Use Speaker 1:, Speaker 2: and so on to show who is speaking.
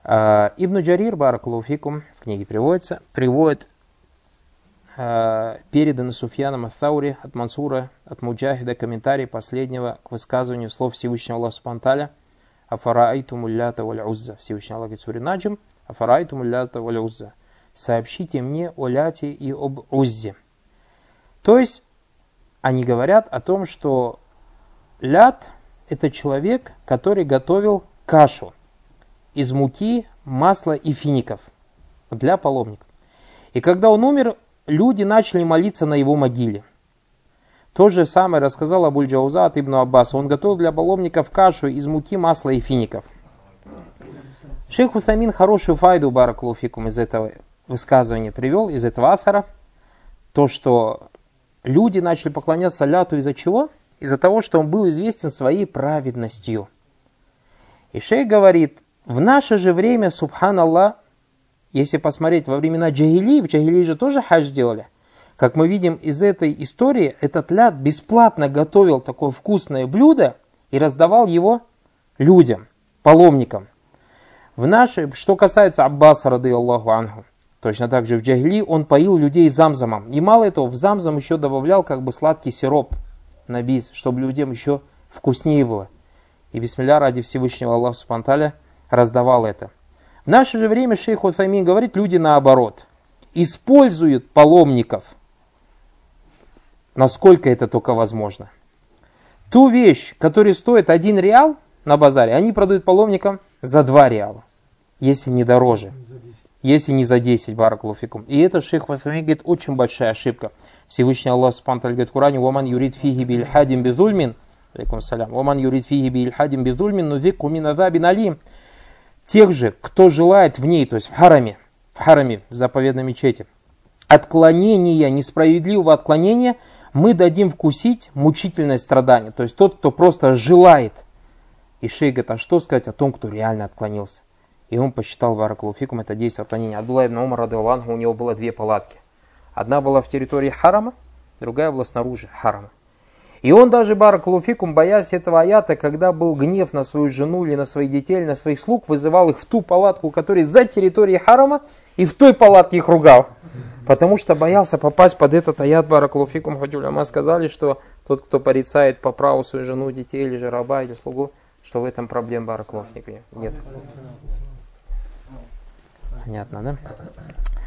Speaker 1: Ибн Джарир, баракаллаху фикум, в книге приводит переданный Суфьяном ат-Таури от Мансура, от Муджахида, комментарий последнего к высказыванию слов Всевышнего Аллаха субхану тааля: «Афараайтум уллята валь узза». Всевышний Аллах говорит в суре Наджм: «Афараайтум уллята валь узза». Сообщите мне о ляте и об уззе. То есть, они говорят о том, что лят – это человек, который готовил кашу из муки, масла и фиников для паломников. И когда он умер, люди начали молиться на его могиле. То же самое рассказал Абуль-Джауза от Ибн Аббаса. Он готовил для паломников кашу из муки, масла и фиников. Шейх Усаймин хорошую файду, баракаллаху фикум, из этого высказывания привел, из этого афара. То, что люди начали поклоняться ляту из-за чего? Из-за того, что он был известен своей праведностью. И шейх говорит, в наше же время, субханаллах, если посмотреть во времена джахилии, в джахилии же тоже хадж делали. Как мы видим из этой истории, этот лят бесплатно готовил такое вкусное блюдо и раздавал его людям, паломникам. Что касается Аббаса, рады Аллаху анху, точно так же в джахилии он поил людей замзамом. И мало этого, в замзам еще добавлял сладкий сироп на бис, чтобы людям еще вкуснее было. И бисмилля ради Всевышнего Аллаха субхану тааля раздавал это. В наше же время шейх Усаймин говорит, люди наоборот, используют паломников, насколько это только возможно. Ту вещь, которая стоит 1 реал на базаре, они продают паломникам за 2 реала, если не дороже, если не за 10, баракаллаху фикум. И это шейх Усаймин говорит, очень большая ошибка. Всевышний Аллах субхану тааля говорит в Коране: «Ваман юрид фиги бильхадим бизульмин». Алейкум салям. «Ваман юрид фиги бильхадим бизульмин, нузикку мин азабин алим». Тех же, кто желает в ней, то есть в хараме, в заповедной мечети, отклонения, несправедливого отклонения, мы дадим вкусить мучительное страдание. То есть тот, кто просто желает. И шейх говорит, а что сказать о том, кто реально отклонился? И он посчитал, баракаллаху фикум, это действие отклонения. Абдулла ибн Умар, рады Аллаху анху, у него было 2 палатки. Одна была в территории харама, другая была снаружи харама. И он даже, баракаллаху фикум, боясь этого аята, когда был гнев на свою жену или на своих детей, или на своих слуг, вызывал их в ту палатку, которая за территорией харама, и в той палатке их ругал. Потому что боялся попасть под этот аят, баракаллаху фикум. Хоть уляма сказали, что тот, кто порицает по праву свою жену, детей, или же раба, или слугу, что в этом проблем, баракаллаху фикум, нет. Понятно, да?